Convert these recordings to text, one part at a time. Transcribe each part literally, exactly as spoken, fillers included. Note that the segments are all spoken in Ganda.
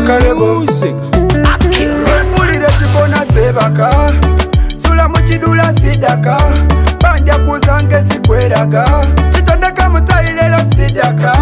Makarebo Mpulire chikona sebaka Sula muchidula sidaka Bandya kuzange sikweraga Chitondeka mutayilelo sidaka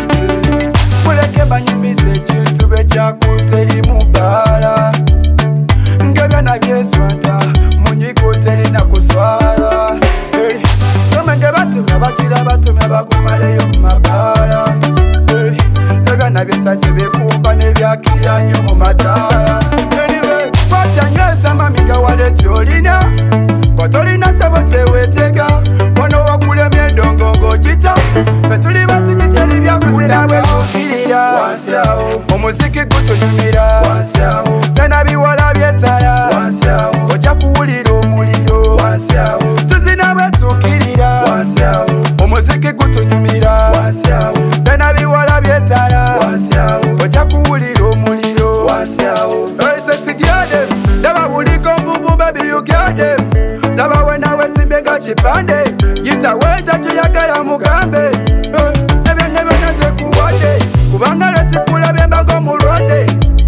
Muleke banyumize chintu bechakuteri mubala Ngebya na byeswata munyikuteri na kuswala Tomenge batumya bakira batumya bakumaleyo mumabala Ngebya na byesase bekumba nebyakira nyo mumatala Kwatanyweza mamiga wale tyolina Kotolina sabote wetega Wano wakulemye ndongo gita Petuli basigiteli byakuzira bwe kukirira Wansiawo Omuziki gutunyumira Wansiawo Pena biwala byetala Wansiawo Oja kuwulira omuliro Wansiawo Tuzina bwe tukirira Wansiawo Omuziki gutunyumira Wansiawo Pena biwala byetala Wansiawo Oja kuwulira omuliro Wansiawo Hey sexy girl them Lava buliko mbubu baby you got them Lava wena wesimbega chipande Yita weta chiyagala mugambe Ebyo nebyo naze kuwade Kubanga lesi kula bembago mulwade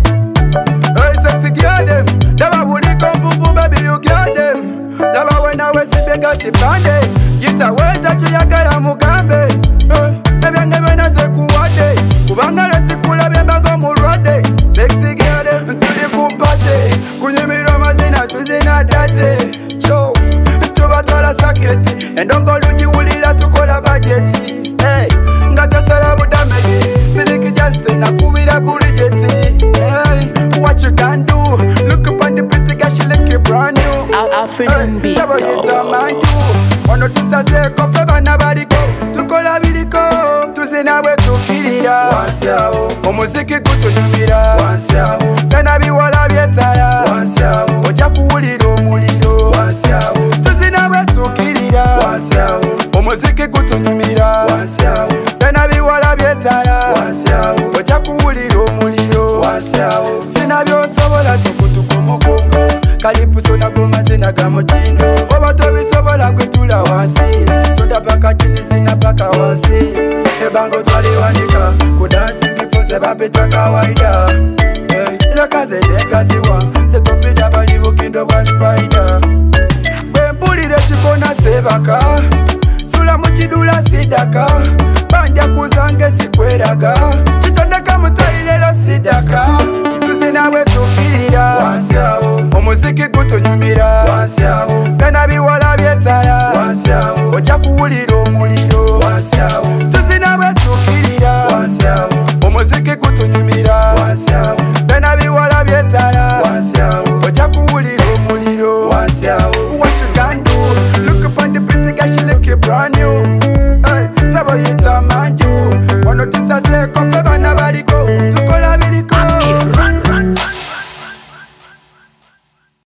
Hey sexy girl them Lava buliko mbubu baby you got them Lava wena wesimbega chipande Yita weta chiyagala mugambe Ebyo nebyo naze kuwade Kubanga lesi kula bembago mulwade Sexy girl them Tuli kupate Kunyimira mazina tuzina date Show Tubatala saketi Endongo luji ulila tukola bajeti Hey Nga tosala budamegi Siliki Justin na kubira burijeti Hey What you can do Look up on the pretty girl she look brand new African beat Sabo yita mandu Ono tusaze kofe bana bariko Tukola biliko Tuzina bwe tukirira Wansiawo Omuziki gutunyumira Wansiawo Pena biwala byetala Wansiawo Oja kuwulira omuliro Wansiawo Tuzina bwe tukirira Wansiawo Omuziki gutunyumira Wansiawo Pena biwala byetala Wansiawo Oja kuwulira omuliro Wansiawo Sina byosobola tukutuka omugongo Kalipuso na goma zina gamutindo Oba tobisobola kwetula wansi Soda paka chini zina paka wansi Ebango twaliwanika Kudansi ngifose bapita kawaida Hey, lekaze degaziwa Setopida bali bukindo bwa spider Bwempulire chikona sebaka Sula muchidula sidaka Bandya kuzange sikweraga Chitondeka mutayilelo sidaka Tuzina bwe tukirira Wansiawo Omuziki gutunyumira Wansiawo Pena biwala byetala Wansiawo Oja kuwulira omuliro Wansiawo Tuzina bwe tukirira Wansiawo Omuziki gutunyumira